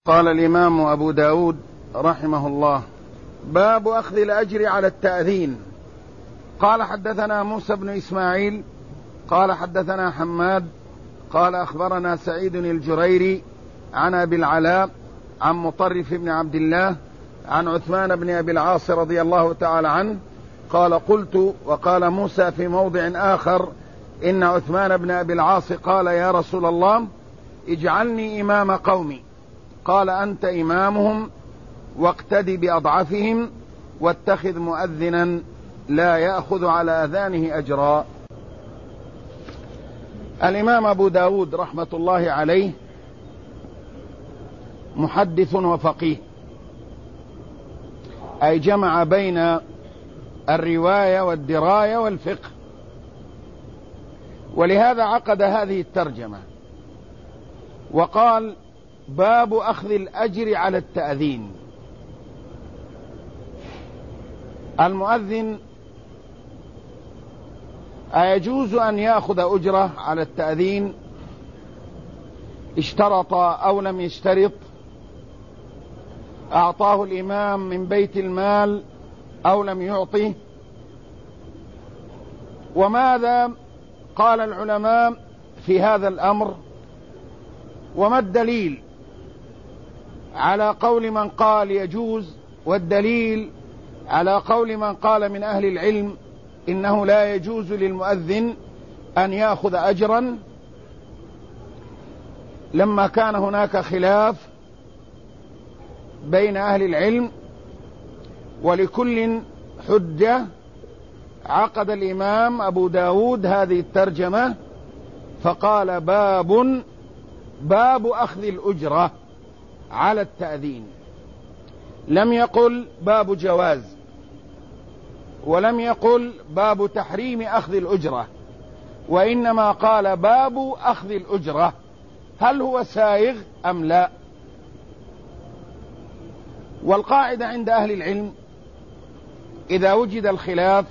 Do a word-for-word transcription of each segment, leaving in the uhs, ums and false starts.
قال الإمام أبو داود رحمه الله: باب أخذ الأجر على التأذين. قال: حدثنا موسى بن إسماعيل قال حدثنا حماد قال أخبرنا سعيد الجريري عن أبي العلاء عن مطرف بن عبد الله عن عثمان بن أبي العاص رضي الله تعالى عنه قال: قلت، وقال موسى في موضع آخر: إن عثمان بن أبي العاص قال: يا رسول الله، اجعلني إمام قومي. قال: أنت إمامهم، واقتد بأضعفهم، واتخذ مؤذنا لا يأخذ على أذانه أجرا. الإمام أبو داود رحمة الله عليه محدث وفقيه، أي جمع بين الرواية والدراية والفقه، ولهذا عقد هذه الترجمة وقال: باب أخذ الأجر على التأذين. المؤذن أيجوز أن يأخذ أجرة على التأذين؟ اشترط أو لم يشترط؟ أعطاه الإمام من بيت المال أو لم يعطه؟ وماذا قال العلماء في هذا الأمر؟ وما الدليل على قول من قال يجوز، والدليل على قول من قال من أهل العلم إنه لا يجوز للمؤذن أن يأخذ أجرا، لما كان هناك خلاف بين أهل العلم ولكل حجة. عقد الإمام أبو داود هذه الترجمة فقال: باب باب أخذ الأجرة على التأذين. لم يقل باب جواز، ولم يقل باب تحريم أخذ الأجرة، وإنما قال باب أخذ الأجرة. هل هو سائغ أم لا؟ والقاعدة عند أهل العلم إذا وجد الخلاف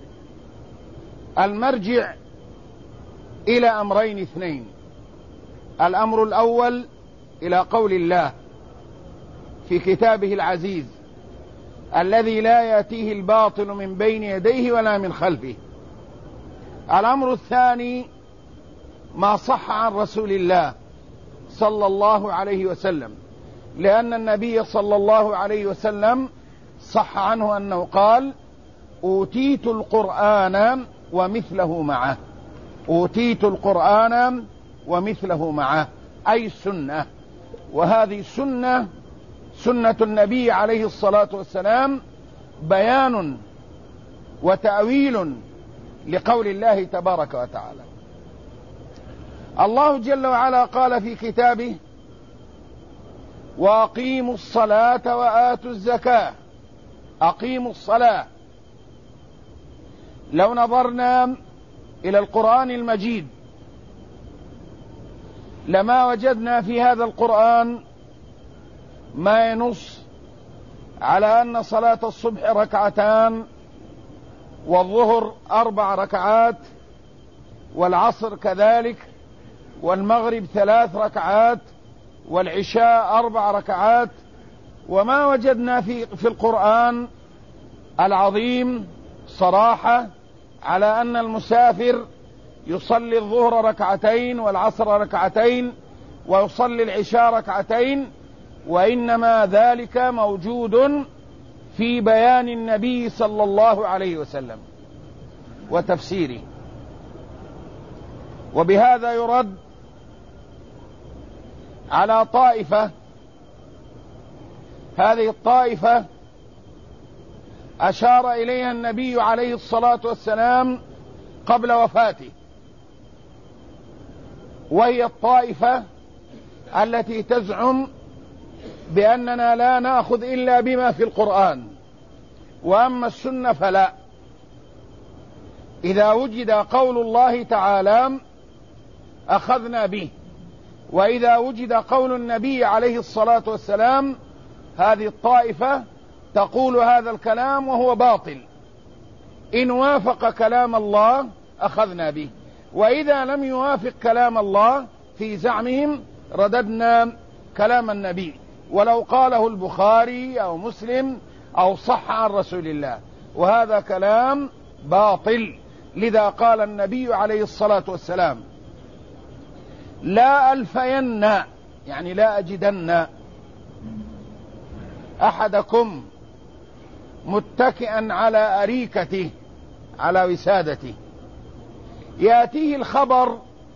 المرجع إلى أمرين اثنين: الأمر الأول إلى قول الله في كتابه العزيز الذي لا يأتيه الباطل من بين يديه ولا من خلفه. الأمر الثاني ما صح عن رسول الله صلى الله عليه وسلم، لأن النبي صلى الله عليه وسلم صح عنه أنه قال: أوتيت القرآن ومثله معه. أوتيت القرآن ومثله معه، أي السنة. وهذه سنة سنة النبي عليه الصلاة والسلام، بيان وتأويل لقول الله تبارك وتعالى. الله جل وعلا قال في كتابه: وأقيموا الصلاة وآتوا الزكاة. أقيموا الصلاة. لو نظرنا إلى القرآن المجيد لما وجدنا في هذا القرآن ما ينص على أن صلاة الصبح ركعتان، والظهر أربع ركعات، والعصر كذلك، والمغرب ثلاث ركعات، والعشاء أربع ركعات. وما وجدنا في, في القرآن العظيم صراحة على أن المسافر يصلي الظهر ركعتين والعصر ركعتين ويصلي العشاء ركعتين، وإنما ذلك موجود في بيان النبي صلى الله عليه وسلم وتفسيره. وبهذا يرد على طائفة، هذه الطائفة أشار إليها النبي عليه الصلاة والسلام قبل وفاته، وهي الطائفة التي تزعم بأننا لا نأخذ إلا بما في القرآن، وأما السنة فلا. إذا وجد قول الله تعالى أخذنا به، وإذا وجد قول النبي عليه الصلاة والسلام هذه الطائفة تقول هذا الكلام وهو باطل. إن وافق كلام الله أخذنا به، وإذا لم يوافق كلام الله في زعمهم رددنا كلام النبي. ولو قاله البخاري أو مسلم أو صح عن رسول الله، وهذا كلام باطل. لذا قال النبي عليه الصلاة والسلام: لا ألفين، يعني لا أجدن أحدكم متكئا على أريكته، على وسادته، يأتيه الخبر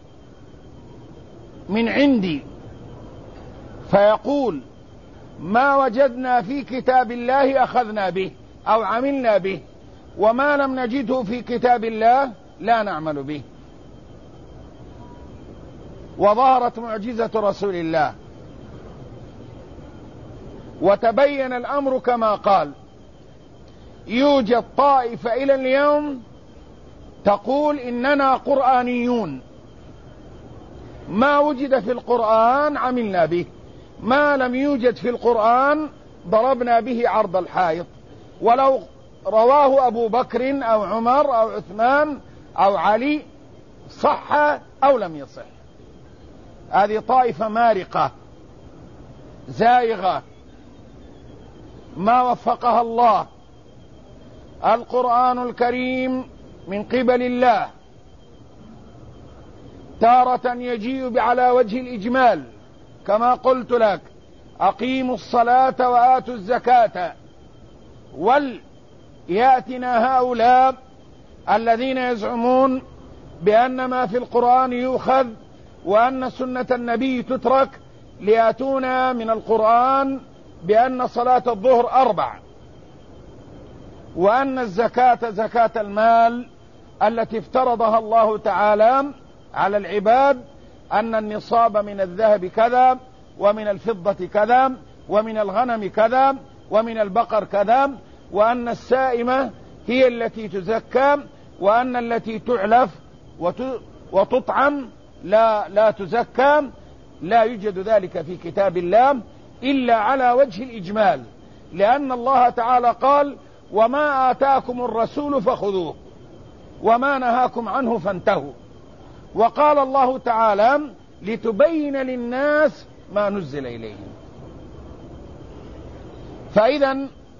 من عندي فيقول: ما وجدنا في كتاب الله أخذنا به أو عملنا به، وما لم نجده في كتاب الله لا نعمل به. وظهرت معجزة رسول الله وتبين الأمر كما قال. يوجد طائفة إلى اليوم تقول إننا قرآنيون، ما وجد في القرآن عملنا به، ما لم يوجد في القرآن ضربنا به عرض الحائط، ولو رواه أبو بكر أو عمر أو عثمان أو علي صح أو لم يصح. هذه طائفة مارقة زائغة ما وفقها الله. القرآن الكريم من قبل الله تارة يجيء على وجه الإجمال كما قلت لك: أقيموا الصلاة وآتوا الزكاة، وليأتنا هؤلاء الذين يزعمون بأن ما في القرآن يؤخذ وأن سنة النبي تترك، ليأتونا من القرآن بأن صلاة الظهر أربع، وأن الزكاة زكاة المال التي افترضها الله تعالى على العباد، أن النصاب من الذهب كذا، ومن الفضة كذا، ومن الغنم كذا، ومن البقر كذا، وأن السائمة هي التي تزكى، وأن التي تعلف وتطعم لا لا تزكى. لا يوجد ذلك في كتاب الله إلا على وجه الإجمال، لأن الله تعالى قال: وما آتاكم الرسول فخذوه وما نهاكم عنه فانتهوا. وقال الله تعالى: لتبين للناس ما نزل إليهم. فإذا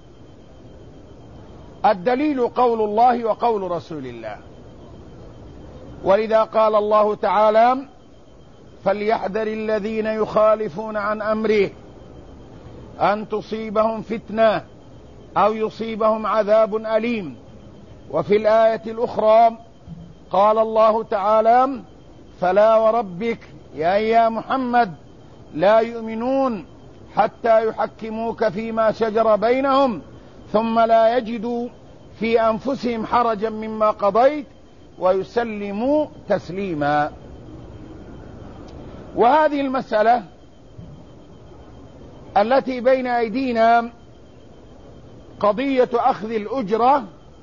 الدليل قول الله وقول رسول الله. ولذا قال الله تعالى: فليحذر الذين يخالفون عن أمره أن تصيبهم فتنة أو يصيبهم عذاب أليم. وفي الآية الأخرى قال الله تعالى: فلا وربك يا يا محمد لا يؤمنون حتى يحكموك فيما شجر بينهم ثم لا يجدوا في أنفسهم حرجا مما قضيت ويسلموا تسليما. وهذه المسألة التي بين أيدينا قضية أخذ الأجرة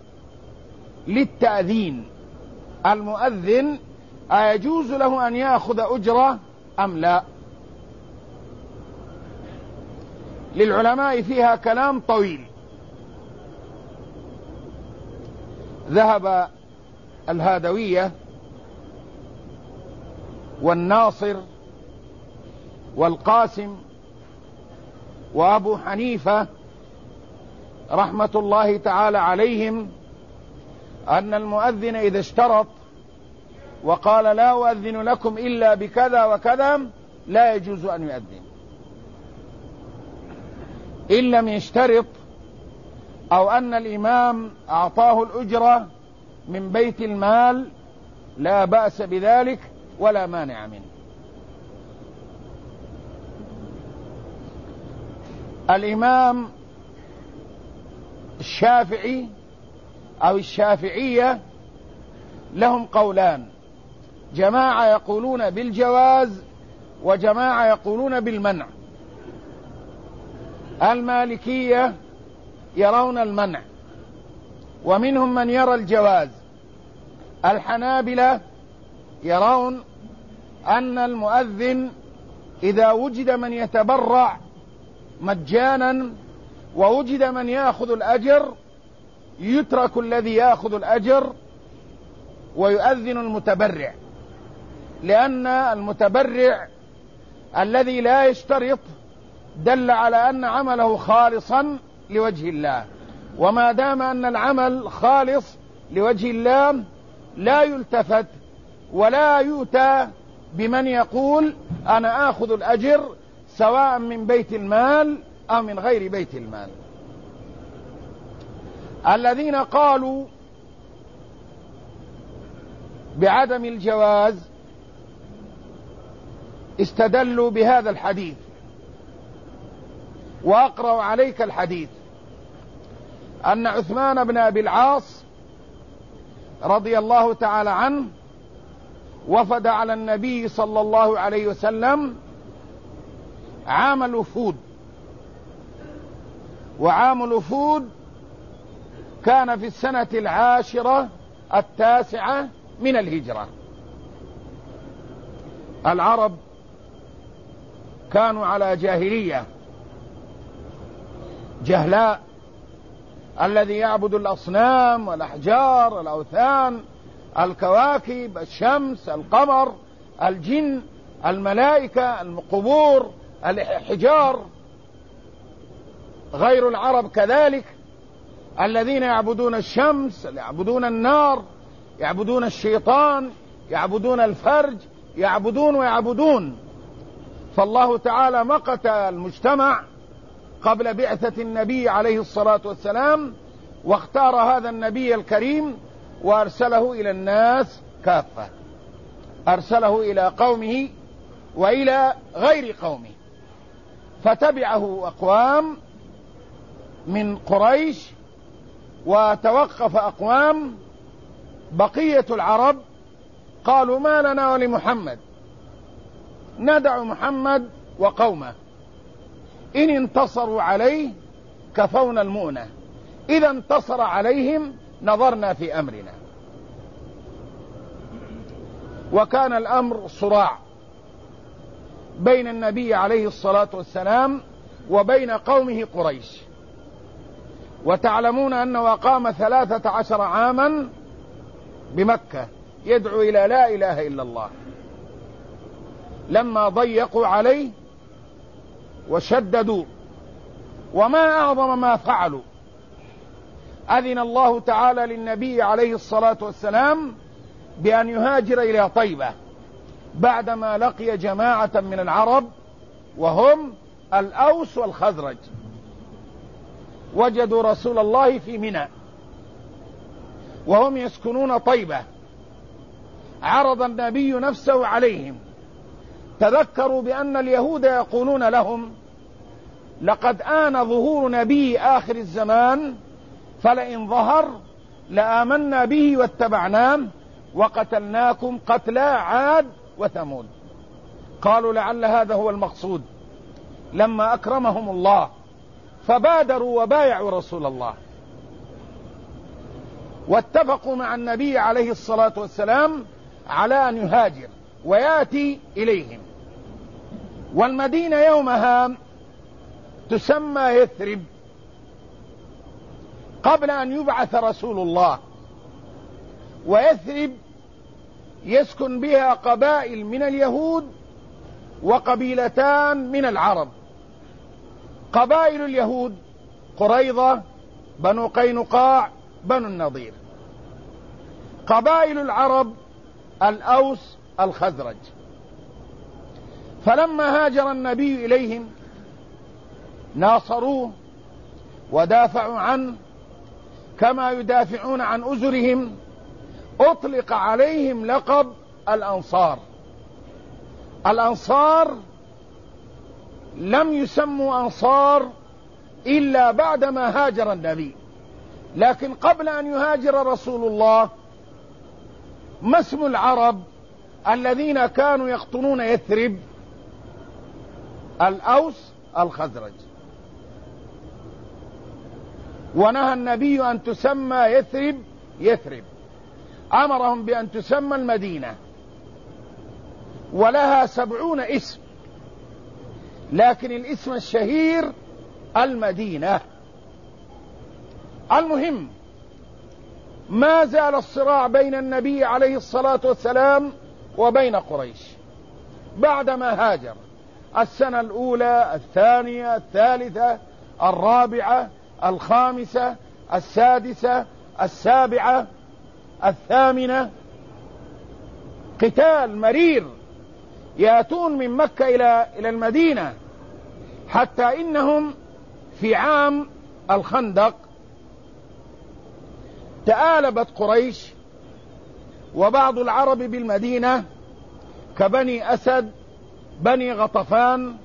للتأذين. المؤذن أيجوز له أن يأخذ أجرة أم لا؟ للعلماء فيها كلام طويل. ذهب الهادوية والناصر والقاسم وأبو حنيفة رحمة الله تعالى عليهم أن المؤذن إذا اشترط وقال: لا أؤذن لكم إلا بكذا وكذا، لا يجوز أن يؤذن. إن لم يشترط أو أن الإمام أعطاه الأجرة من بيت المال لا بأس بذلك ولا مانع منه. الإمام الشافعي أو الشافعية لهم قولان: جماعة يقولون بالجواز وجماعة يقولون بالمنع. المالكية يرون المنع ومنهم من يرى الجواز. الحنابلة يرون أن المؤذن إذا وجد من يتبرع مجانا ووجد من يأخذ الأجر يترك الذي يأخذ الأجر ويؤذن المتبرع، لأن المتبرع الذي لا يشترط دل على أن عمله خالصا لوجه الله، وما دام أن العمل خالص لوجه الله لا يلتفت ولا يؤتى بمن يقول أنا آخذ الأجر سواء من بيت المال أو من غير بيت المال. الذين قالوا بعدم الجواز استدلوا بهذا الحديث، وأقرأ عليك الحديث أن عثمان بن أبي العاص رضي الله تعالى عنه وفد على النبي صلى الله عليه وسلم عام الوفود، وعام الوفود كان في السنة العاشرة التاسعة من الهجرة. العرب كانوا على جاهلية، جهلاء، الذي يعبد الأصنام والأحجار الأوثان الكواكب الشمس القمر الجن الملائكة القبور الحجار. غير العرب كذلك، الذين يعبدون الشمس، يعبدون النار، يعبدون الشيطان، يعبدون الفرج، يعبدون ويعبدون. فالله تعالى مقت المجتمع قبل بعثة النبي عليه الصلاة والسلام، واختار هذا النبي الكريم وأرسله إلى الناس كافة، أرسله إلى قومه وإلى غير قومه، فتبعه أقوام من قريش وتوقف أقوام. بقية العرب قالوا ما لنا ولمحمد، ندع محمد وقومه، إن انتصروا عليه كفونا المؤنة، إذا انتصر عليهم نظرنا في أمرنا. وكان الأمر صراع بين النبي عليه الصلاة والسلام وبين قومه قريش. وتعلمون أنه أقام ثلاثة عشر عاما بمكة يدعو إلى لا إله إلا الله. لما ضيقوا عليه وشددوا، وما أعظم ما فعلوا، أذن الله تعالى للنبي عليه الصلاة والسلام بأن يهاجر إلى طيبة بعدما لقي جماعة من العرب وهم الأوس والخزرج. وجدوا رسول الله في منى وهم يسكنون طيبة، عرض النبي نفسه عليهم. تذكروا بأن اليهود يقولون لهم لقد آن ظهور نبي آخر الزمان، فلئن ظهر لآمنا به واتبعناه وقتلناكم قتلى عاد وثمود. قالوا لعل هذا هو المقصود، لما أكرمهم الله فبادروا وبايعوا رسول الله، واتفقوا مع النبي عليه الصلاة والسلام على أن يهاجر ويأتي إليهم. والمدينة يومها تسمى يثرب قبل أن يبعث رسول الله، ويثرب يسكن بها قبائل من اليهود وقبيلتان من العرب. قبائل اليهود قريظة، بنو قينقاع، بنو النضير. قبائل العرب الأوس، الخزرج. فلما هاجر النبي إليهم ناصروه ودافعوا عنه كما يدافعون عن أزرهم. أطلق عليهم لقب الأنصار. الأنصار لم يسموا أنصار إلا بعدما هاجر النبي، لكن قبل أن يهاجر رسول الله ما اسم العرب الذين كانوا يقطنون يثرب؟ الأوس، الخزرج. ونهى النبي أن تسمى يثرب يثرب، أمرهم بأن تسمى المدينة، ولها سبعون اسم، لكن الاسم الشهير المدينة. المهم، ما زال الصراع بين النبي عليه الصلاة والسلام وبين قريش بعدما هاجر. السنة الأولى، الثانية، الثالثة، الرابعة، الخامسة، السادسة، السابعة، الثامنة. قتال مرير، يأتون من مكة إلى إلى المدينة، حتى إنهم في عام الخندق تآلبت قريش وبعض العرب بالمدينة كبني أسد، بني غطفان،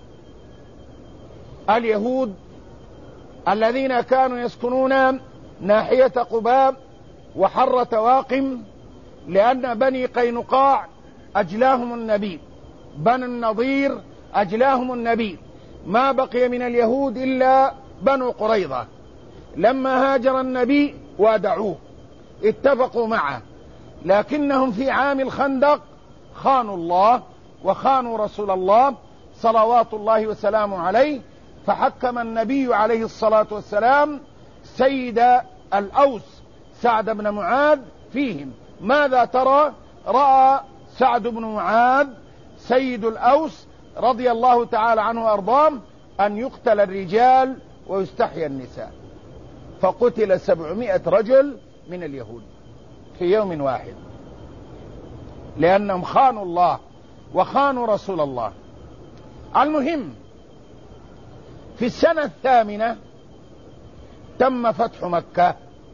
اليهود الذين كانوا يسكنون ناحية قباء وحرة واقم، لأن بني قينقاع أجلاهم النبي، بني النضير أجلاهم النبي، ما بقي من اليهود إلا بنو قريظة. لما هاجر النبي وادعوه اتفقوا معه، لكنهم في عام الخندق خانوا الله وخانوا رسول الله صلوات الله وسلامه عليه، فحكم النبي عليه الصلاة والسلام سيد الأوس سعد بن معاذ فيهم. ماذا ترى؟ رأى سعد بن معاذ سيد الأوس رضي الله تعالى عنه وأرضاه أن يقتل الرجال ويستحيى النساء، فقتل سبعمائة رجل من اليهود في يوم واحد، لأنهم خانوا الله وخانوا رسول الله. المهم، في السنة الثامنة تم فتح مكة،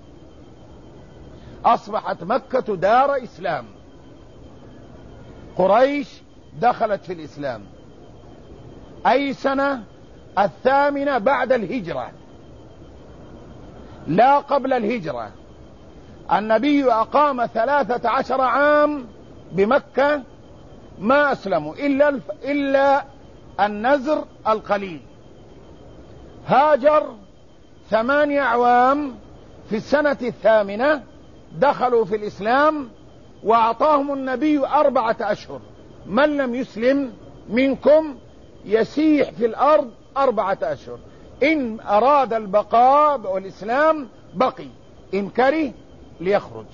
أصبحت مكة دار إسلام، قريش دخلت في الإسلام. أي سنة؟ الثامنة بعد الهجرة، لا قبل الهجرة. النبي أقام ثلاثة عشر عام بمكة، ما أسلموا إلا, الف... إلا النزر القليل. هاجر ثمانية أعوام، في السنة الثامنة دخلوا في الإسلام، وأعطاهم النبي أربعة أشهر، من لم يسلم منكم يسيح في الأرض أربعة أشهر، إن أراد البقاء والإسلام بقي، إن كره ليخرج.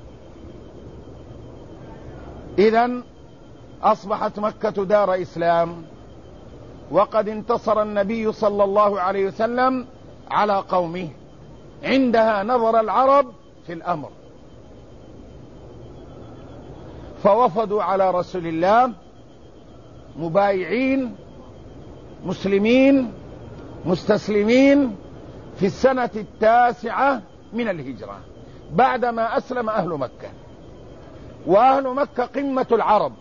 إذن أصبحت مكة دار إسلام، وقد انتصر النبي صلى الله عليه وسلم على قومه. عندها نظر العرب في الأمر، فوفدوا على رسول الله مبايعين مسلمين مستسلمين في السنة التاسعة من الهجرة، بعدما أسلم أهل مكة. وأهل مكة قمة العرب،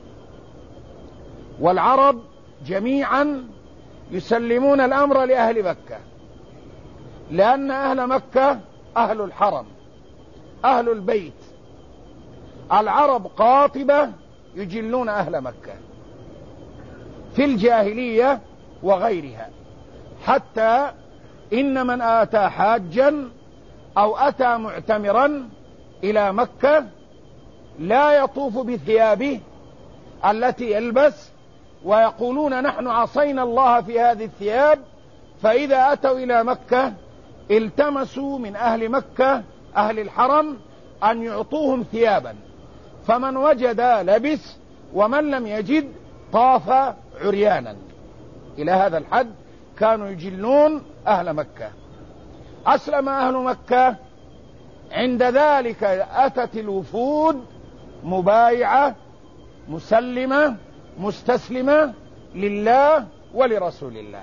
والعرب جميعا يسلمون الأمر لأهل مكة، لأن أهل مكة أهل الحرم، أهل البيت. العرب قاطبة يجلون أهل مكة في الجاهلية وغيرها، حتى إن من آتى حاجا أو أتى معتمرا إلى مكة لا يطوف بثيابه التي يلبس، ويقولون نحن عصينا الله في هذه الثياب. فإذا أتوا إلى مكة التمسوا من أهل مكة أهل الحرم أن يعطوهم ثيابا، فمن وجد لبس، ومن لم يجد طاف عريانا. إلى هذا الحد كانوا يجلون أهل مكة. أسلم أهل مكة، عند ذلك أتت الوفود مبايعة مسلمة مستسلمة لله ولرسول الله.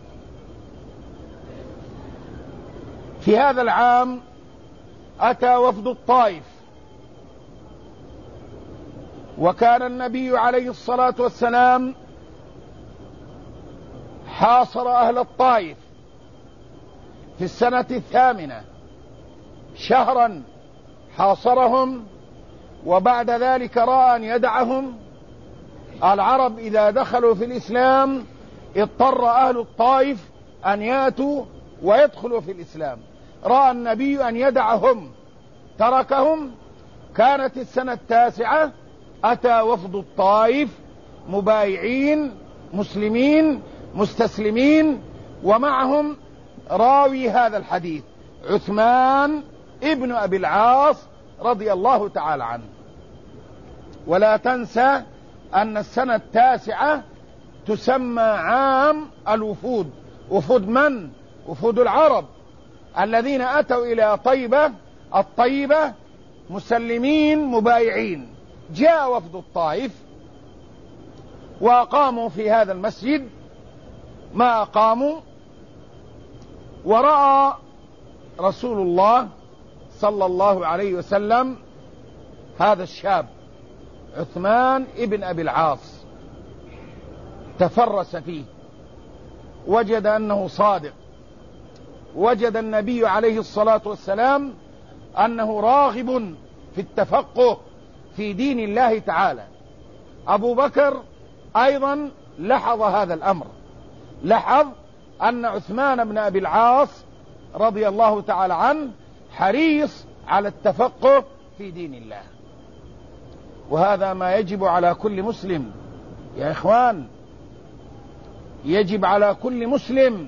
في هذا العام أتى وفد الطائف، وكان النبي عليه الصلاة والسلام حاصر أهل الطائف في السنة الثامنة شهرا، حاصرهم، وبعد ذلك رأى أن يدعهم. العرب إذا دخلوا في الإسلام اضطر أهل الطائف أن يأتوا ويدخلوا في الإسلام. رأى النبي أن يدعهم، تركهم. كانت السنة التاسعة، أتى وفد الطائف مبايعين مسلمين مستسلمين، ومعهم راوي هذا الحديث عثمان ابن أبي العاص رضي الله تعالى عنه. ولا تنسى أن السنة التاسعة تسمى عام الوفود. وفود من؟ وفود العرب الذين أتوا إلى طيبة الطيبة مسلمين مبايعين. جاء وفد الطائف وأقاموا في هذا المسجد ما أقاموا، ورأى رسول الله صلى الله عليه وسلم هذا الشاب عثمان ابن أبي العاص، تفرس فيه، وجد أنه صادق، وجد النبي عليه الصلاة والسلام أنه راغب في التفقه في دين الله تعالى. أبو بكر أيضا لاحظ هذا الأمر، لاحظ أن عثمان بن أبي العاص رضي الله تعالى عنه حريص على التفقه في دين الله. وهذا ما يجب على كل مسلم يا إخوان، يجب على كل مسلم.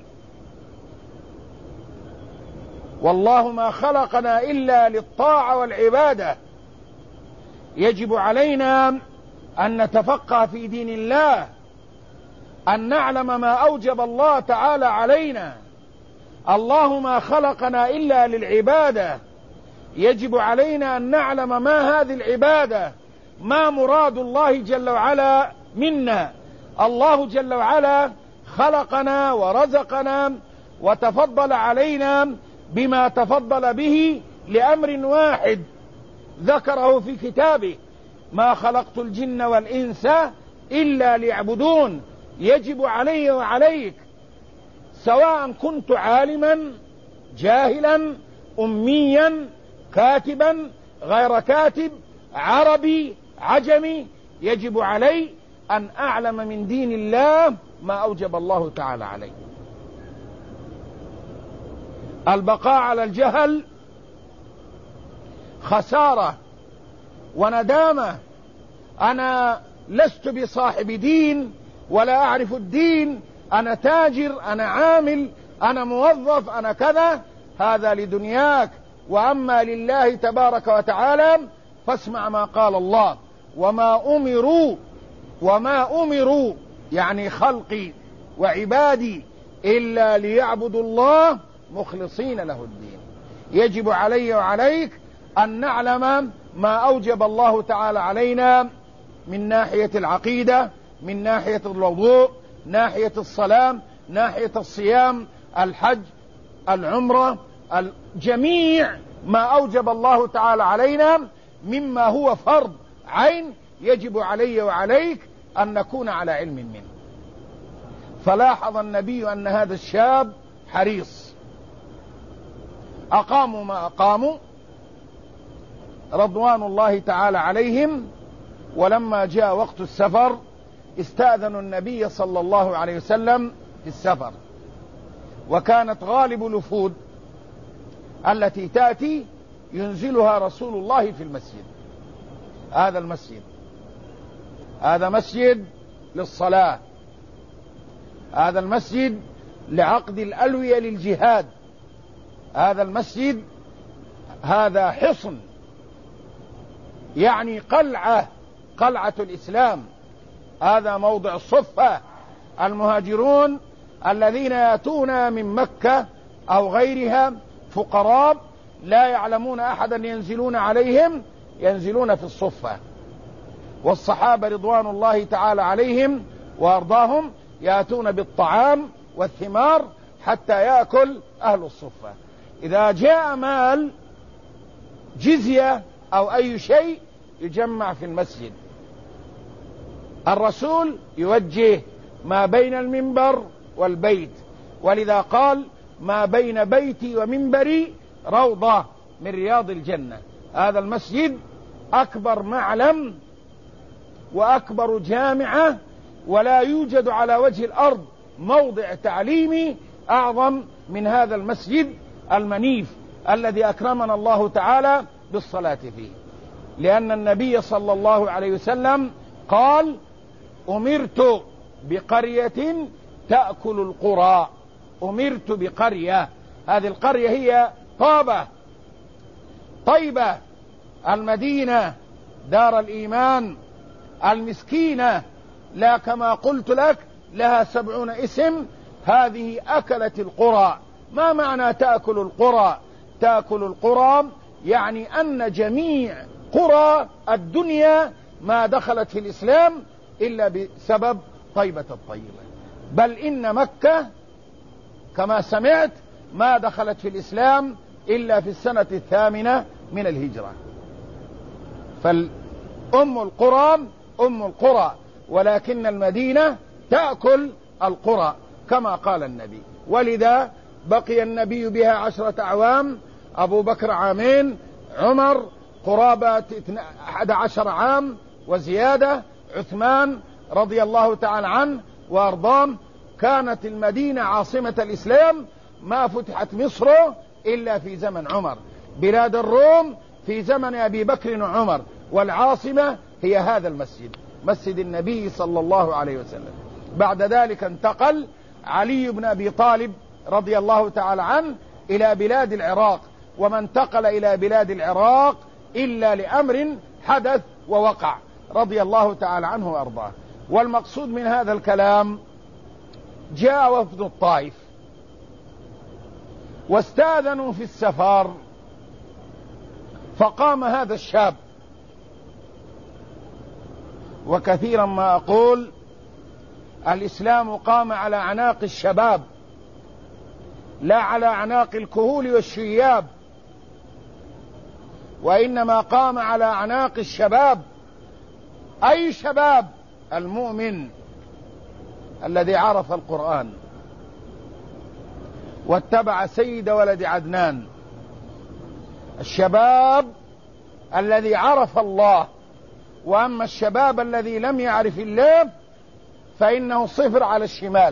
والله ما خلقنا إلا للطاعة والعبادة. يجب علينا أن نتفقه في دين الله، أن نعلم ما أوجب الله تعالى علينا. الله ما خلقنا إلا للعبادة، يجب علينا أن نعلم ما هذه العبادة، ما مراد الله جل وعلا منا. الله جل وعلا خلقنا ورزقنا وتفضل علينا بما تفضل به لأمر واحد ذكره في كتابه: ما خلقت الجن والإنس إلا ليعبدون. يجب علي وعليك، سواء كنت عالما جاهلا أميا كاتبا غير كاتب عربي عجمي، يجب علي أن أعلم من دين الله ما أوجب الله تعالى علي. البقاء على الجهل خسارة وندامة. أنا لست بصاحب دين ولا أعرف الدين، أنا تاجر، أنا عامل، أنا موظف، أنا كذا. هذا لدنياك، وأما لله تبارك وتعالى فاسمع ما قال الله: وما أمروا وما أمروا يعني خلقي وعبادي إلا ليعبدوا الله مخلصين له الدين. يجب علي وعليك أن نعلم ما أوجب الله تعالى علينا من ناحية العقيدة، من ناحية الوضوء، ناحية الصلاة، ناحية الصيام، الحج، العمرة، جميع ما أوجب الله تعالى علينا مما هو فرض عين. يجب علي وعليك أن نكون على علم منه. فلاحظ النبي أن هذا الشاب حريص. أقاموا ما أقاموا رضوان الله تعالى عليهم، ولما جاء وقت السفر استأذنوا النبي صلى الله عليه وسلم في السفر. وكانت غالب الوفود التي تأتي ينزلها رسول الله في المسجد. هذا المسجد هذا مسجد للصلاة، هذا المسجد لعقد الألوية للجهاد، هذا المسجد هذا حصن، يعني قلعة قلعة الإسلام. هذا موضع الصفة. المهاجرون الذين يأتون من مكة أو غيرها فقراء لا يعلمون أحدا ينزلون عليهم، ينزلون في الصفة. والصحابة رضوان الله تعالى عليهم وأرضاهم يأتون بالطعام والثمار حتى يأكل أهل الصفة. إذا جاء مال جزية أو أي شيء يجمع في المسجد. الرسول يوجه ما بين المنبر والبيت، ولذا قال: ما بين بيتي ومنبري روضة من رياض الجنة. هذا المسجد أكبر معلم وأكبر جامعة، ولا يوجد على وجه الأرض موضع تعليمي أعظم من هذا المسجد المنيف الذي أكرمنا الله تعالى بالصلاة فيه. لأن النبي صلى الله عليه وسلم قال: أمرت بقرية تأكل القرى. أمرت بقرية، هذه القرية هي طابة، طيبة، المدينة، دار الإيمان، المسكينة، لا كما قلت لك لها سبعون اسم، هذه أكلت القرى. ما معنى تأكل القرى؟ تأكل القرى يعني أن جميع قرى الدنيا ما دخلت في الإسلام إلا بسبب طيبة الطيبة، بل إن مكة كما سمعت ما دخلت في الإسلام إلا في السنة الثامنة من الهجرة. فالأم القرى أم القرى، ولكن المدينة تأكل القرى كما قال النبي، ولذا بقي النبي بها عشرة أعوام، أبو بكر عامين، عمر قرابة أحد عشر عام وزيادة، عثمان رضي الله تعالى عنه وأرضاه. كانت المدينة عاصمة الإسلام، ما فتحت مصر إلا في زمن عمر، بلاد الروم في زمن أبي بكر وعمر، والعاصمة هي هذا المسجد، مسجد النبي صلى الله عليه وسلم. بعد ذلك انتقل علي بن أبي طالب رضي الله تعالى عنه إلى بلاد العراق، وما انتقل إلى بلاد العراق إلا لأمر حدث ووقع رضي الله تعالى عنه وأرضاه. والمقصود من هذا الكلام، جاء وفد الطائف واستاذنوا في السفر، فقام هذا الشاب، وكثيرا ما أقول الإسلام قام على أعناق الشباب لا على أعناق الكهول والشياب، وإنما قام على أعناق الشباب. أي شباب؟ المؤمن الذي عرف القرآن واتبع سيد ولد عدنان، الشباب الذي عرف الله. وأما الشباب الذي لم يعرف الله فإنه صفر على الشمال.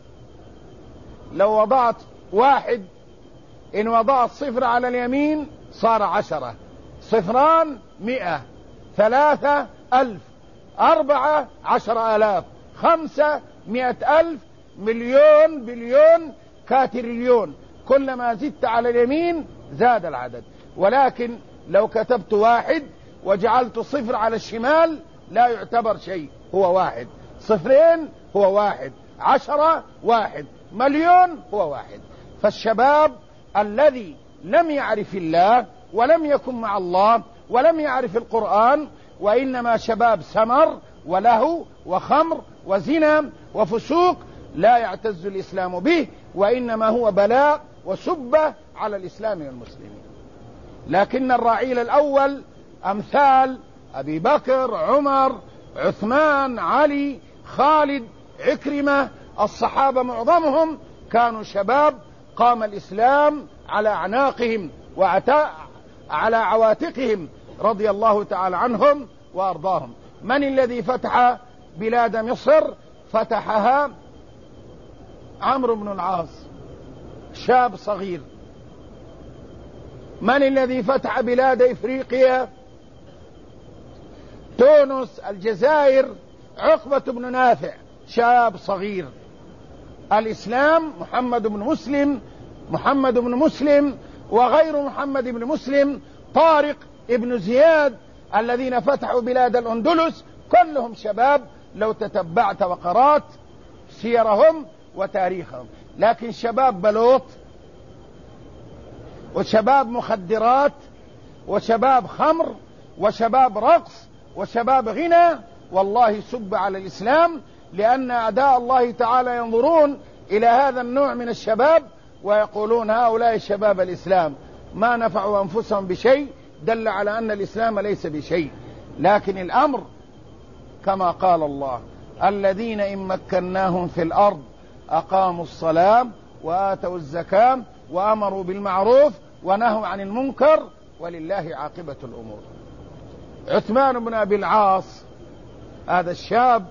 لو وضعت واحد، إن وضعت صفر على اليمين صار عشرة، صفران مئة، ثلاثة ألف، أربعة عشر آلاف، خمسة مئة ألف، مليون، بليون، كاتريليون. كلما زدت على اليمين زاد العدد. ولكن لو كتبت واحد وجعلت صفر على الشمال لا يعتبر شيء، هو واحد. صفرين هو واحد، عشرة واحد، مليون هو واحد. فالشباب الذي لم يعرف الله ولم يكن مع الله ولم يعرف القرآن، وإنما شباب سمر ولهو وخمر وزنا وفسوق، لا يعتز الإسلام به، وإنما هو بلاء وسبة على الإسلام والمسلمين. لكن الرعيل الأول أمثال أبي بكر، عمر، عثمان، علي، خالد، عكرمة، الصحابة معظمهم كانوا شباب قام الإسلام على أعناقهم وعلى عواتقهم رضي الله تعالى عنهم وأرضاهم. من الذي فتح بلاد مصر؟ فتحها عمرو بن العاص، شاب صغير. من الذي فتح بلاد إفريقيا؟ تونس، الجزائر، عقبة بن نافع، شاب صغير. الإسلام محمد بن مسلم، محمد بن مسلم وغير محمد بن مسلم، طارق ابن زياد، الذين فتحوا بلاد الأندلس، كلهم شباب لو تتبعت وقرات سيرهم وتاريخهم. لكن شباب بلوط وشباب مخدرات وشباب خمر وشباب رقص وشباب غنى، والله سب على الإسلام، لأن أعداء الله تعالى ينظرون إلى هذا النوع من الشباب ويقولون هؤلاء شباب الإسلام ما نفعوا أنفسهم بشيء، دل على أن الإسلام ليس بشيء. لكن الأمر كما قال الله: الذين إن مكناهم في الأرض أقاموا الصلاة وآتوا الزكاة وأمروا بالمعروف ونهوا عن المنكر ولله عاقبة الأمور. عثمان بن أبي العاص هذا الشاب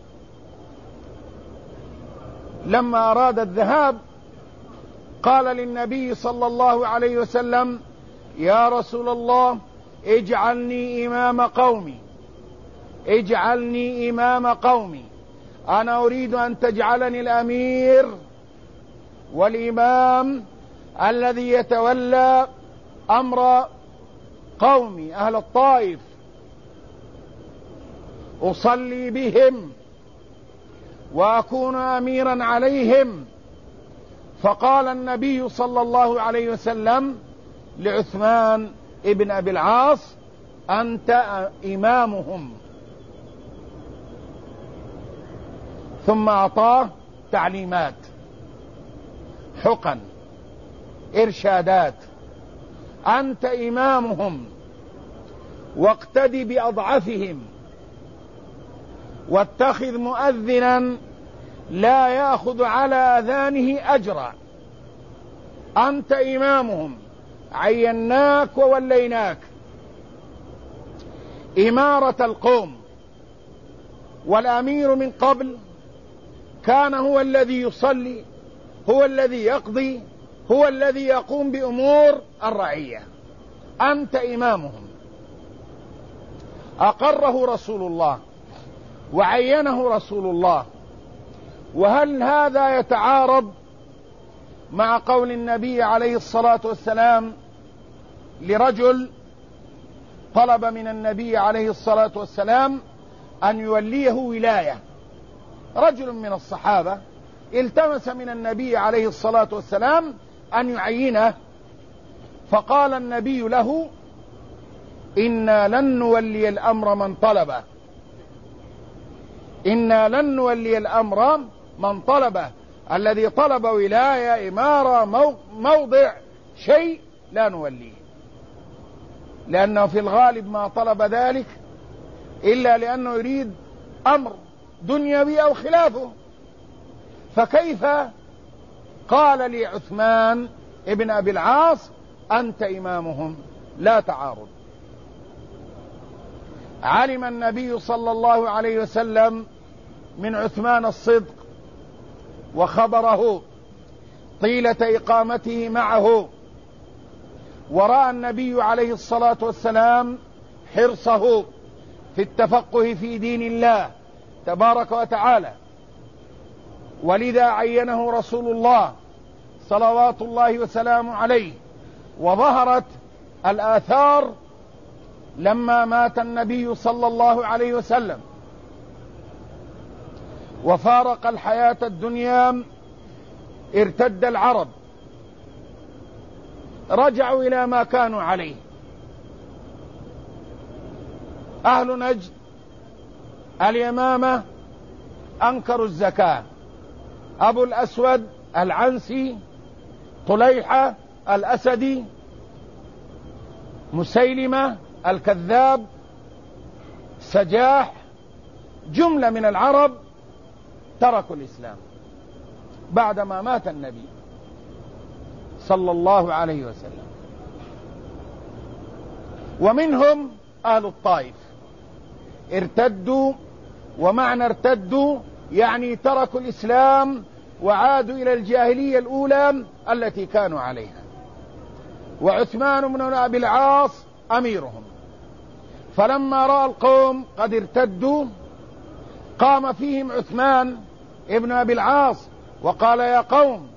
لما أراد الذهاب قال للنبي صلى الله عليه وسلم: يا رسول الله اجعلني إمام قومي، اجعلني إمام قومي، أنا أريد أن تجعلني الأمير والإمام الذي يتولى أمر قومي أهل الطائف، أصلي بهم وأكون أميرا عليهم. فقال النبي صلى الله عليه وسلم لعثمان ابن أبي العاص: أنت إمامهم. ثم أعطاه تعليمات، حقن، إرشادات: أنت إمامهم، واقتد بأضعفهم، واتخذ مؤذنا لا يأخذ على أذانه أجرا. أنت إمامهم، عيناك ووليناك إمارة القوم، والأمير من قبل كان هو الذي يصلي، هو الذي يقضي، هو الذي يقوم بأمور الرعية. أنت إمامهم. أقره رسول الله وعينه رسول الله. وهل هذا يتعارض مع قول النبي عليه الصلاة والسلام لرجل طلب من النبي عليه الصلاة والسلام أن يوليه ولاية؟ رجل من الصحابة التمس من النبي عليه الصلاة والسلام أن يعينه، فقال النبي له: إنا لن نولي الأمر من طلبه، إنا لن نولي الأمر من طلبه. الذي طلب ولاية، إمارة، موضع، شيء، لا نوليه، لأنه في الغالب ما طلب ذلك إلا لأنه يريد أمر دنيوي أو خلافه. فكيف قال لعثمان ابن أبي العاص: أنت إمامهم؟ لا تعارض. علم النبي صلى الله عليه وسلم من عثمان الصدق وخبره طيلة إقامته معه، ورأى النبي عليه الصلاة والسلام حرصه في التفقه في دين الله تبارك وتعالى، ولذا عينه رسول الله صلوات الله وسلامه عليه. وظهرت الآثار لما مات النبي صلى الله عليه وسلم وفارق الحياة الدنيا، ارتد العرب، رجعوا إلى ما كانوا عليه. أهل نجد اليمامة أنكروا الزكاة، أبو الأسود العنسي، طليحة الأسدي، مسيلمة الكذاب، سجاح، جملة من العرب تركوا الإسلام بعدما مات النبي صلى الله عليه وسلم. ومنهم أهل الطائف ارتدوا، ومعنى ارتدوا يعني تركوا الإسلام وعادوا إلى الجاهلية الأولى التي كانوا عليها. وعثمان بن أبي العاص أميرهم، فلما رأى القوم قد ارتدوا قام فيهم عثمان ابن أبي العاص وقال: يا قوم،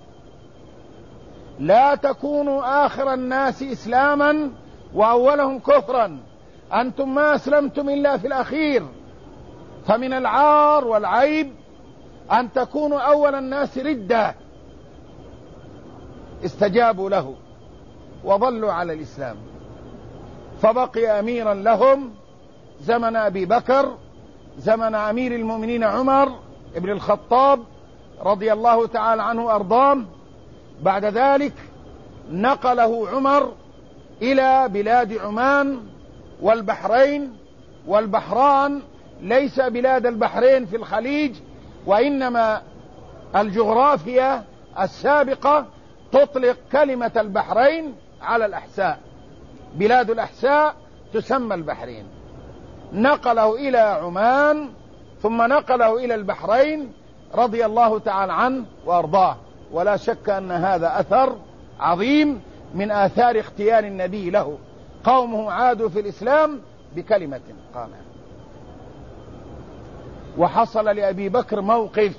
لا تكونوا آخر الناس إسلاما وأولهم كفرا، أنتم ما أسلمتم إلا في الأخير، فمن العار والعيب أن تكونوا أول الناس ردة. استجابوا له وظلوا على الإسلام، فبقي أميرا لهم زمن أبي بكر، زمن أمير المؤمنين عمر ابن الخطاب رضي الله تعالى عنه وأرضاه. بعد ذلك نقله عمر إلى بلاد عمان والبحرين، والبحران ليس بلاد البحرين في الخليج، وإنما الجغرافيا السابقة تطلق كلمة البحرين على الأحساء، بلاد الأحساء تسمى البحرين. نقله إلى عمان ثم نقله إلى البحرين رضي الله تعالى عنه وأرضاه. ولا شك أن هذا أثر عظيم من آثار اختيار النبي له. قومه عادوا في الإسلام بكلمة قامها. وحصل لأبي بكر موقف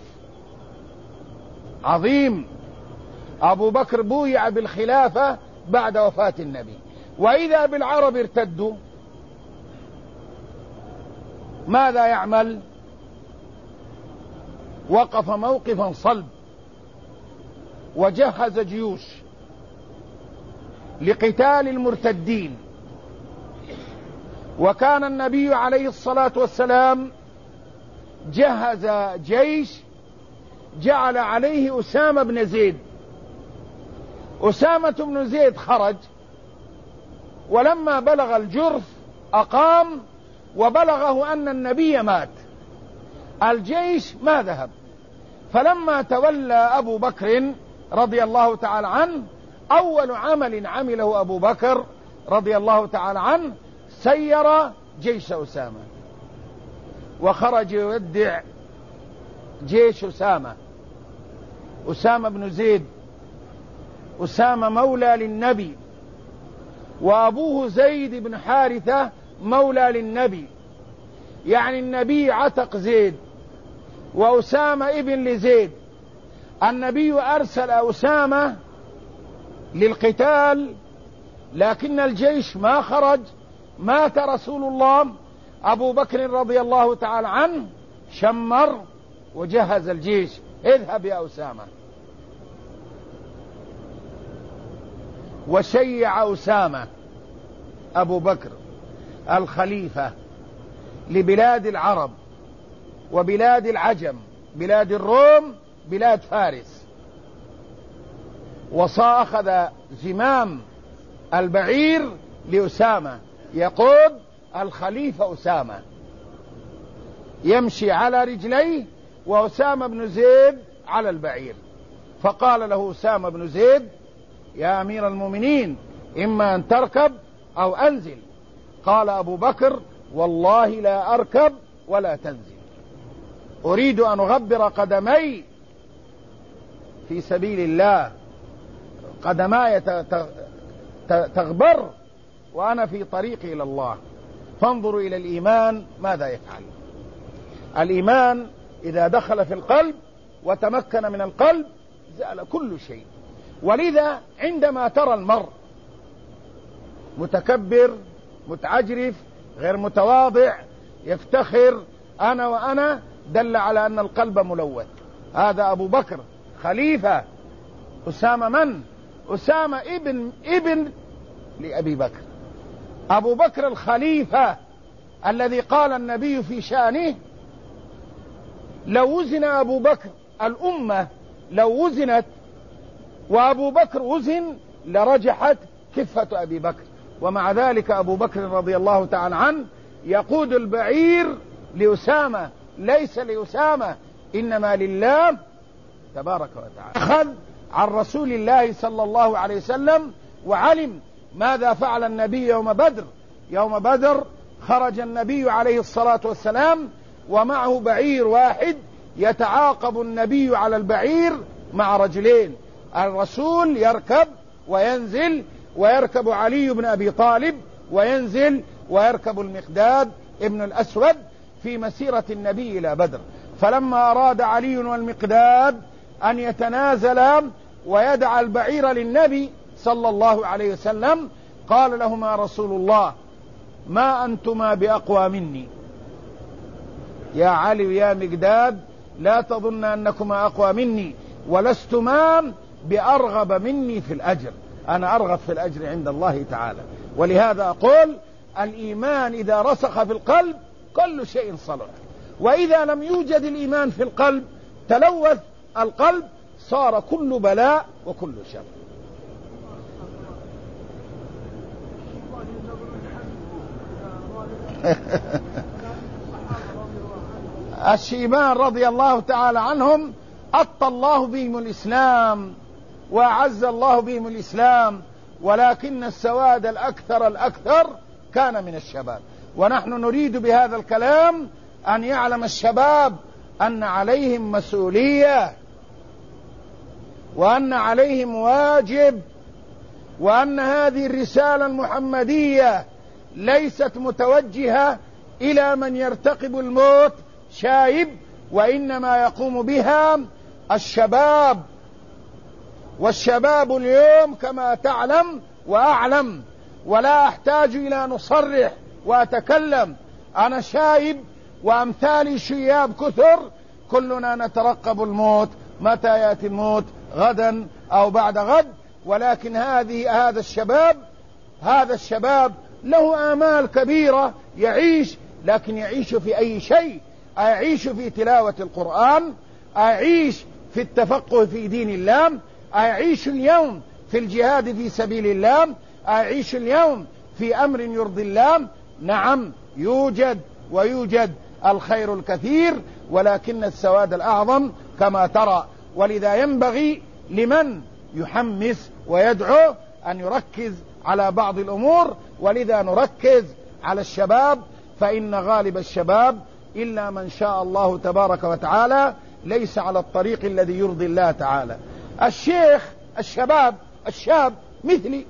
عظيم، أبو بكر بويع بالخلافة بعد وفاة النبي، وإذا بالعرب ارتدوا، ماذا يعمل؟ وقف موقفا صلب وجهز جيوش لقتال المرتدين. وكان النبي عليه الصلاة والسلام جهز جيش جعل عليه أسامة بن زيد. أسامة بن زيد خرج، ولما بلغ الجرف أقام، وبلغه أن النبي مات. الجيش ما ذهب، فلما تولى أبو بكر رضي الله تعالى عنه أول عمل عمله أبو بكر رضي الله تعالى عنه سير جيش أسامة، وخرج يودع جيش أسامة. أسامة بن زيد، أسامة مولى للنبي، وأبوه زيد بن حارثة مولى للنبي، يعني النبي عتق زيد وأسامة ابن لزيد. النبي أرسل أسامة للقتال، لكن الجيش ما خرج. مات رسول الله. أبو بكر رضي الله تعالى عنه شمر وجهز الجيش، اذهب يا أسامة. وشيع أسامة أبو بكر الخليفة لبلاد العرب وبلاد العجم، بلاد الروم، بلاد فارس، وأخذ زمام البعير لأسامة، يقود الخليفة أسامة يمشي على رجليه وأسامة بن زيد على البعير. فقال له أسامة بن زيد: يا أمير المؤمنين، إما أن تركب أو أنزل. قال أبو بكر: والله لا أركب ولا تنزل، أريد أن أغبر قدمي في سبيل الله، قدماي تغبر وأنا في طريقي إلى الله. فانظروا إلى الإيمان ماذا يفعل. الإيمان إذا دخل في القلب وتمكن من القلب زال كل شيء. ولذا عندما ترى المرء متكبر متعجرف غير متواضع يفتخر أنا وأنا، دل على أن القلب ملوث. هذا أبو بكر خليفة. أسامة من؟ أسامة ابن ابن لأبي بكر. أبو بكر الخليفة الذي قال النبي في شأنه: لو وزن أبو بكر، الأمة لو وزنت وأبو بكر وزن لرجحت كفة أبي بكر. ومع ذلك أبو بكر رضي الله تعالى عنه يقود البعير لأسامة، ليس لأسامة إنما لله تبارك وتعالى. أخذ عن رسول الله صلى الله عليه وسلم وعلم ماذا فعل النبي يوم بدر. يوم بدر خرج النبي عليه الصلاة والسلام ومعه بعير واحد، يتعاقب النبي على البعير مع رجلين، الرسول يركب وينزل، ويركب علي بن أبي طالب وينزل، ويركب المقداد ابن الأسود في مسيرة النبي إلى بدر. فلما أراد علي والمقداد أن يتنازلا ويدع البعير للنبي صلى الله عليه وسلم، قال لهما رسول الله: ما أنتما بأقوى مني يا علي ويا مقداد، لا تظن أنكما أقوى مني، ولستما بأرغب مني في الأجر، أنا أرغب في الأجر عند الله تعالى. ولهذا أقول: الإيمان إذا رسخ في القلب كل شيء صلح، وإذا لم يوجد الإيمان في القلب تلوث القلب، صار كل بلاء وكل شر. الشيبان رضي الله تعالى عنهم أطى الله بهم الإسلام وأعز الله بهم الإسلام، ولكن السواد الأكثر الأكثر كان من الشباب. ونحن نريد بهذا الكلام أن يعلم الشباب أن عليهم مسؤولية، وأن عليهم واجب، وأن هذه الرسالة المحمدية ليست متوجهة إلى من يرتقب الموت شايب، وإنما يقوم بها الشباب. والشباب اليوم كما تعلم وأعلم، ولا أحتاج إلى أن أصرح وأتكلم، أنا شايب وأمثالي شياب كثر، كلنا نترقب الموت، متى يأتي الموت؟ غدا أو بعد غد. ولكن هذه هذا الشباب هذا الشباب له آمال كبيرة يعيش، لكن يعيش في أي شيء؟ أعيش في تلاوة القرآن، أعيش في التفقه في دين الله، أعيش اليوم في الجهاد في سبيل الله، أعيش اليوم في أمر يرضي الله. نعم يوجد ويوجد الخير الكثير، ولكن السواد الأعظم كما ترى. ولذا ينبغي لمن يحمس ويدعو أن يركز على بعض الأمور، ولذا نركز على الشباب، فإن غالب الشباب إلا من شاء الله تبارك وتعالى ليس على الطريق الذي يرضي الله تعالى. الشيخ الشباب الشاب مثلي،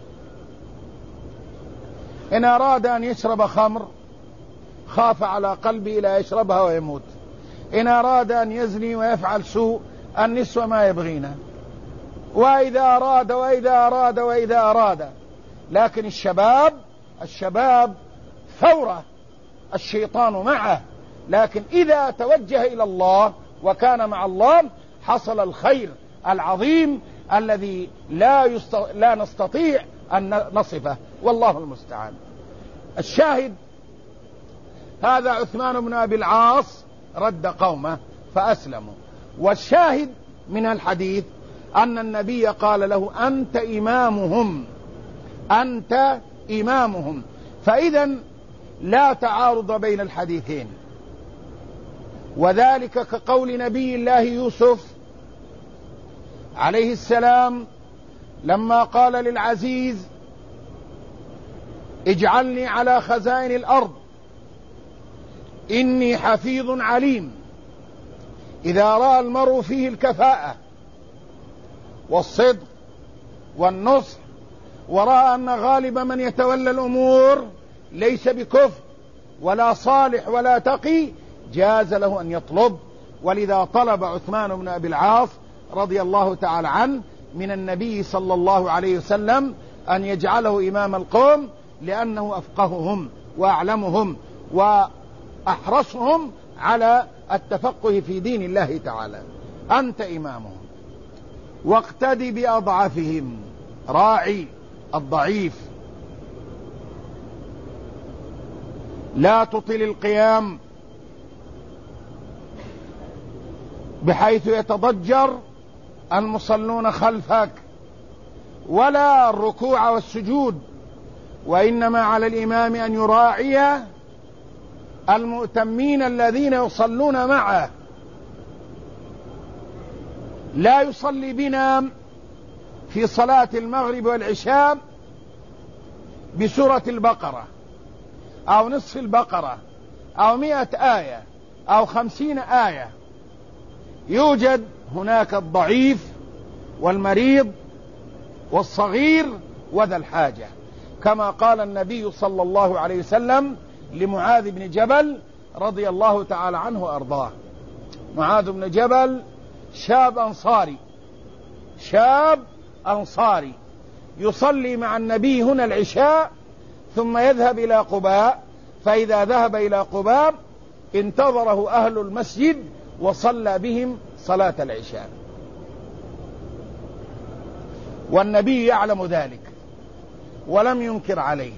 إن أراد أن يشرب خمر خاف على قلبه لا يشربها ويموت، إن أراد أن يزني ويفعل سوء النسوة ما يبغينا، وإذا أراد وإذا أراد وإذا أراد. لكن الشباب الشباب ثورة، الشيطان معه، لكن إذا توجه إلى الله وكان مع الله حصل الخير العظيم الذي لا, يست... لا نستطيع أن نصفه، والله المستعان. الشاهد هذا عثمان بن أبي العاص رد قومه فأسلموا. والشاهد من الحديث أن النبي قال له أنت إمامهم، أنت إمامهم. فإذا لا تعارض بين الحديثين، وذلك كقول نبي الله يوسف عليه السلام لما قال للعزيز اجعلني على خزائن الأرض إني حفيظ عليم. إذا رأى المرء فيه الكفاءة والصدق والنصح، ورأى أن غالب من يتولى الأمور ليس بكفء ولا صالح ولا تقي، جاز له أن يطلب. ولذا طلب عثمان بن أبي العاص رضي الله تعالى عنه من النبي صلى الله عليه وسلم أن يجعله إمام القوم، لأنه أفقههم وأعلمهم وأحرصهم على التفقه في دين الله تعالى. أنت إمامهم واقتدي بأضعفهم، راعي الضعيف، لا تطل القيام بحيث يتضجر المصلون خلفك، ولا الركوع والسجود، وإنما على الإمام أن يراعي المؤتمين الذين يصلون معه. لا يصلي بنا في صلاة المغرب والعشاء بسورة البقرة أو نصف البقرة أو مئة آية أو خمسين آية. يوجد هناك الضعيف والمريض والصغير وذا الحاجة، كما قال النبي صلى الله عليه وسلم لمعاذ بن جبل رضي الله تعالى عنه وأرضاه. معاذ بن جبل شاب أنصاري شاب أنصاري يصلي مع النبي هنا العشاء ثم يذهب إلى قباء، فإذا ذهب إلى قباء انتظره أهل المسجد وصلى بهم صلاة العشاء، والنبي يعلم ذلك ولم ينكر عليه،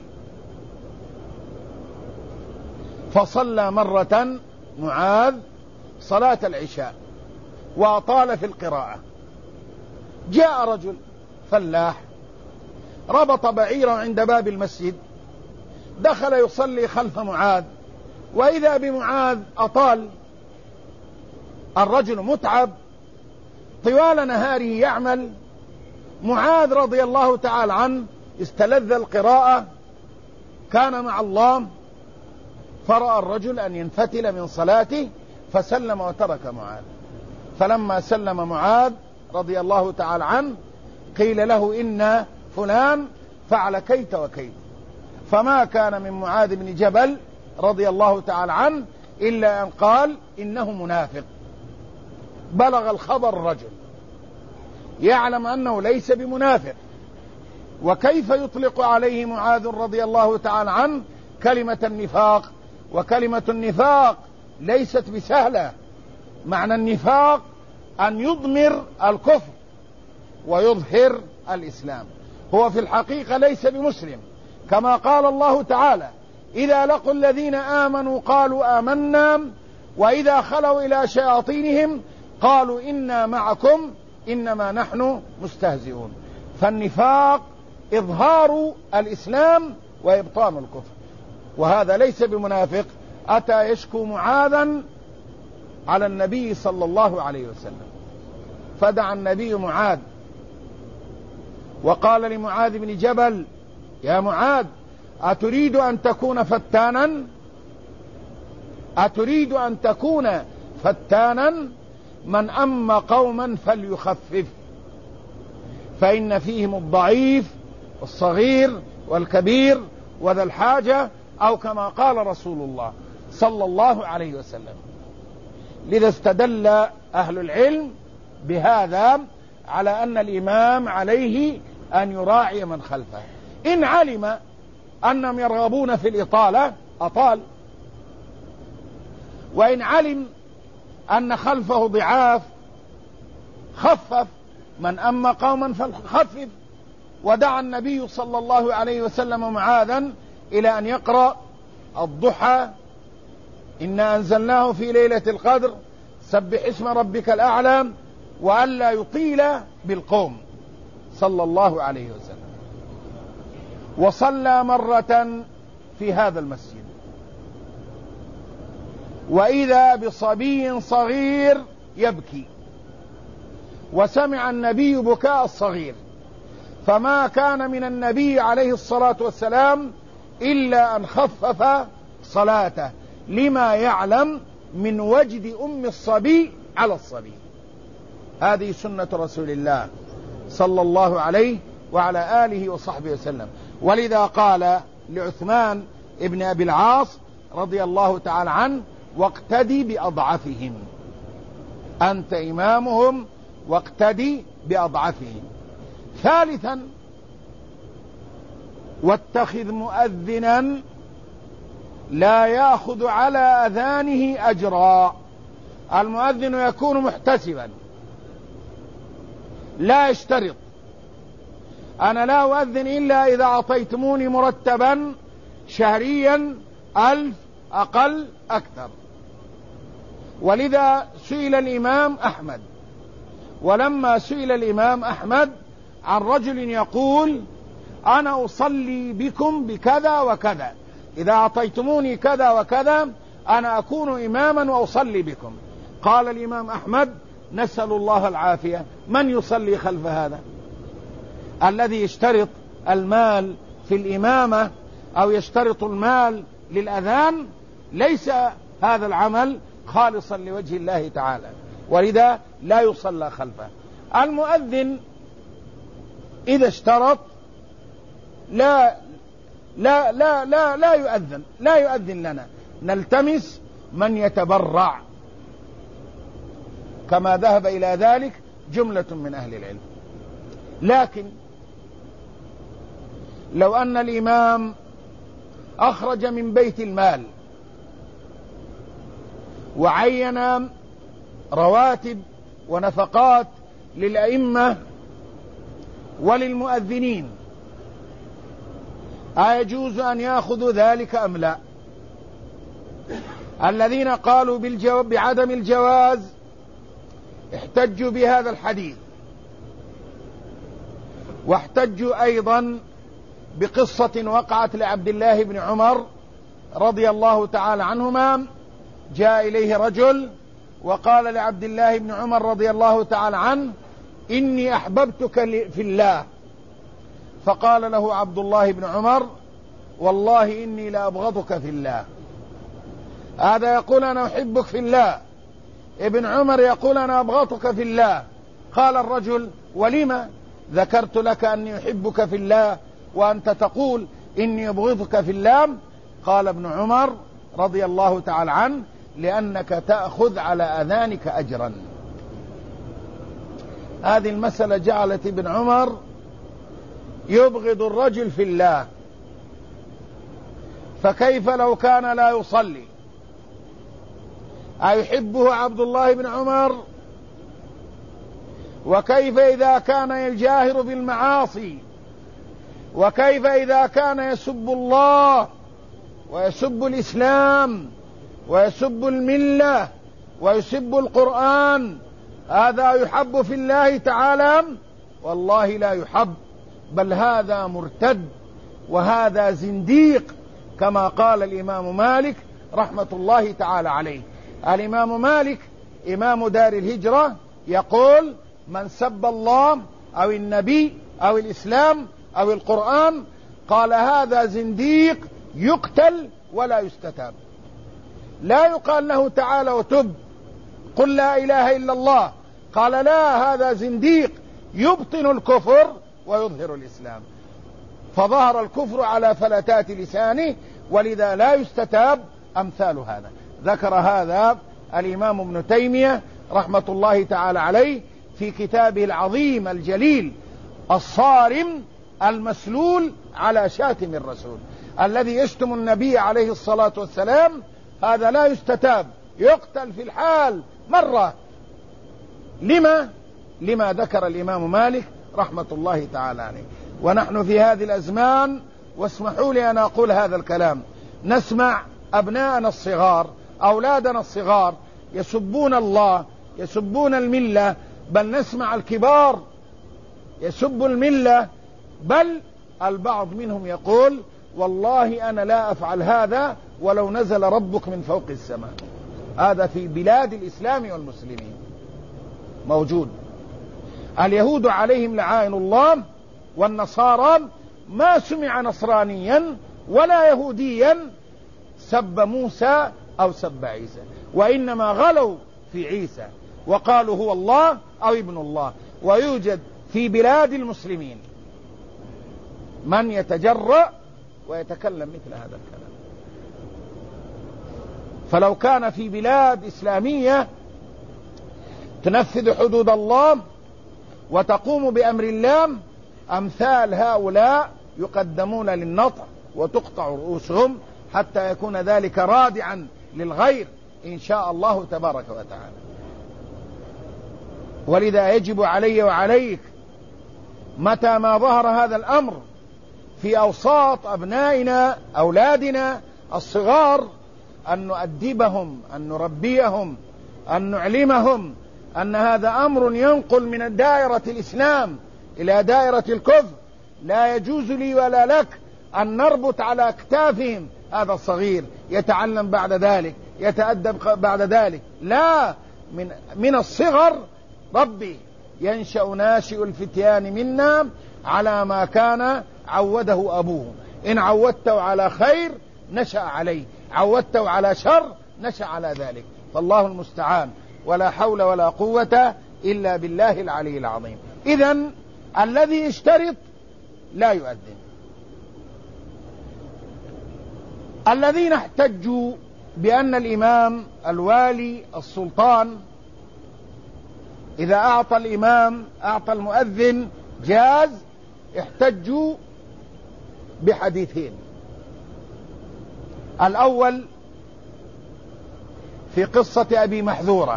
فصلى مرة معاذ صلاة العشاء وأطال في القراءة. جاء رجل فلاح ربط بعيرا عند باب المسجد، دخل يصلي خلف معاذ، وإذا بمعاذ أطال. الرجل متعب طوال نهاره يعمل. معاذ رضي الله تعالى عنه استلذ القراءة، كان مع الله، فرأى الرجل أن ينفتل من صلاته فسلم وترك معاذ. فلما سلم معاذ رضي الله تعالى عنه قيل له إن فلان فعل كيت وكيت، فما كان من معاذ بن جبل رضي الله تعالى عنه إلا أن قال إنه منافق. بلغ الخبر الرجل يعلم أنه ليس بمنافق، وكيف يطلق عليه معاذ رضي الله تعالى عنه كلمة النفاق؟ وكلمة النفاق ليست بسهلة، معنى النفاق أن يضمر الكفر ويظهر الإسلام. هو في الحقيقة ليس بمسلم، كما قال الله تعالى: إذا لقوا الذين آمنوا قالوا آمنا وإذا خلوا إلى شياطينهم قالوا إنا معكم إنما نحن مستهزئون. فالنفاق إظهار الإسلام وإبطان الكفر، وهذا ليس بمنافق. أتى يشكو معاذا على النبي صلى الله عليه وسلم، فدعا النبي معاذ وقال لمعاذ بن جبل: يا معاذ، أتريد أن تكون فتانا أتريد أن تكون فتانا من أما قوما فليخفف، فإن فيهم الضعيف والصغير والكبير وذا الحاجة، أو كما قال رسول الله صلى الله عليه وسلم. لذا استدل أهل العلم بهذا على أن الإمام عليه أن يراعي من خلفه. إن علم أنهم يرغبون في الإطالة أطال، وإن علم أن خلفه ضعاف خفف. من أما قوما فخفف. ودعا النبي صلى الله عليه وسلم معاذا إلى أن يقرأ الضحى: إنا أنزلناه في ليلة القدر، سبح اسم ربك الأعلى، وألا يطيل بالقوم صلى الله عليه وسلم. وصلى مرة في هذا المسجد، وإذا بصبي صغير يبكي، وسمع النبي بكاء الصغير، فما كان من النبي عليه الصلاة والسلام إلا أن خفف صلاته، لما يعلم من وجد أم الصبي على الصبي. هذه سنة رسول الله صلى الله عليه وعلى آله وصحبه وسلم. ولذا قال لعثمان ابن أبي العاص رضي الله تعالى عنه: واقتدي بأضعفهم، أنت إمامهم واقتدي بأضعفهم. ثالثا: واتخذ مؤذنا لا يأخذ على أذانه أجرا. المؤذن يكون محتسبا، لا يشترط: أنا لا أؤذن إلا إذا أعطيتموني مرتبا شهريا ألف أقل أكثر. ولذا سئل الإمام أحمد، ولما سئل الإمام أحمد عن رجل يقول: أنا أصلي بكم بكذا وكذا، إذا أعطيتموني كذا وكذا أنا أكون إماما وأصلي بكم، قال الإمام أحمد: نسأل الله العافية، من يصلي خلف هذا الذي يشترط المال في الإمامة أو يشترط المال للأذان؟ ليس هذا العمل خالصا لوجه الله تعالى، ولذا لا يصلى خلفه. المؤذن إذا اشترط لا لا لا لا لا يؤذن لا يؤذن لنا، نلتمس من يتبرع، كما ذهب إلى ذلك جملة من أهل العلم. لكن لو أن الإمام أخرج من بيت المال وعين رواتب ونفقات للأئمة وللمؤذنين، أيجوز أن يأخذوا ذلك أم لا؟ الذين قالوا بالجواب بعدم الجواز احتجوا بهذا الحديث، واحتجوا أيضا بقصة وقعت لعبد الله بن عمر رضي الله تعالى عنهما. جاء إليه رجل وقال لعبد الله بن عمر رضي الله تعالى عنه: إني أحببتك في الله. فقال له عبد الله بن عمر: والله إني لأبغضك في الله. هذا يقول أنا أحبك في الله، ابن عمر يقول أنا أبغضك في الله. قال الرجل: ولما؟ ذكرت لك أني أحبك في الله وأنت تقول إني أبغضك في الله. قال ابن عمر رضي الله تعالى عنه: لأنك تأخذ على أذانك أجرا. هذه المسألة جعلت ابن عمر يبغض الرجل في الله، فكيف لو كان لا يصلي؟ أيحبه عبد الله بن عمر؟ وكيف إذا كان الجاهر بالمعاصي؟ وكيف إذا كان يسب الله ويسب الإسلام ويسب الملة ويسب القرآن؟ هذا يحب في الله تعالى؟ والله لا يحب، بل هذا مرتد وهذا زنديق، كما قال الإمام مالك رحمة الله تعالى عليه. الإمام مالك إمام دار الهجرة يقول: من سب الله أو النبي أو الإسلام أو القرآن قال هذا زنديق يقتل ولا يستتاب. لا يقال له تعالى وتب قل لا إله إلا الله، قال لا، هذا زنديق يبطن الكفر ويظهر الإسلام، فظهر الكفر على فلتات لسانه، ولذا لا يستتاب أمثال هذا. ذكر هذا الإمام ابن تيمية رحمة الله تعالى عليه في كتابه العظيم الجليل الصارم المسلول على شاتم الرسول. الذي يشتم النبي عليه الصلاة والسلام هذا لا يستتاب، يقتل في الحال مرة. لما؟ لما ذكر الإمام مالك رحمة الله تعالى عليه. ونحن في هذه الأزمان، واسمحوا لي أن أقول هذا الكلام، نسمع أبناءنا الصغار، أولادنا الصغار يسبون الله، يسبون الملة، بل نسمع الكبار يسب الملة، بل البعض منهم يقول: والله أنا لا أفعل هذا ولو نزل ربك من فوق السماء. هذا في بلاد الإسلام والمسلمين موجود. اليهود عليهم لعائن الله، والنصارى ما سمع نصرانيا ولا يهوديا سب موسى أو سب عيسى، وإنما غلوا في عيسى وقالوا هو الله أو ابن الله. ويوجد في بلاد المسلمين من يتجرأ ويتكلم مثل هذا الكلام. فلو كان في بلاد إسلامية تنفذ حدود الله وتقوم بأمر الله، أمثال هؤلاء يقدمون للنطع وتقطع رؤوسهم حتى يكون ذلك رادعا للغير إن شاء الله تبارك وتعالى. ولذا يجب علي وعليك متى ما ظهر هذا الأمر في أوساط أبنائنا أولادنا الصغار أن نؤدبهم، أن نربيهم، أن نعلمهم أن هذا أمر ينقل من دائرة الإسلام إلى دائرة الكفر. لا يجوز لي ولا لك أن نربط على أكتافهم هذا الصغير يتعلم بعد ذلك، يتأدب بعد ذلك. لا، من, من الصغر ربي ينشأ ناشئ الفتيان منا على ما كان عوده أبوه. إن عودته على خير نشأ عليه، عودته على شر نشأ على ذلك. فالله المستعان، ولا حول ولا قوة إلا بالله العلي العظيم. إذن الذي يشترط لا يؤذن. الذين احتجوا بأن الإمام الوالي السلطان إذا أعطى الإمام أعطى المؤذن جاز، احتجوا بحديثين. الأول في قصة أبي محذورة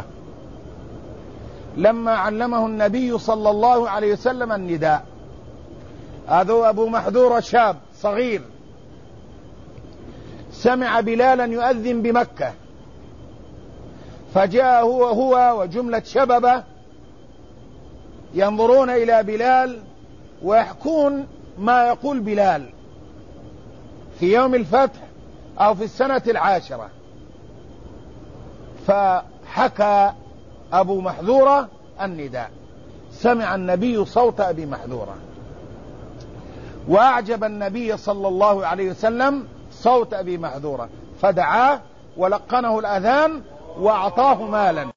لما علمه النبي صلى الله عليه وسلم النداء. هذا أبو محذورة شاب صغير سمع بلالا يؤذن بمكة، فجاء هو هو وجملة شببه ينظرون إلى بلال ويحكون ما يقول بلال في يوم الفتح أو في السنة العاشرة. فحكى أبو محذورة النداء، سمع النبي صوت أبي محذورة، وأعجب النبي صلى الله عليه وسلم صوت أبي محذورة، فدعاه ولقنه الأذان وأعطاه مالا.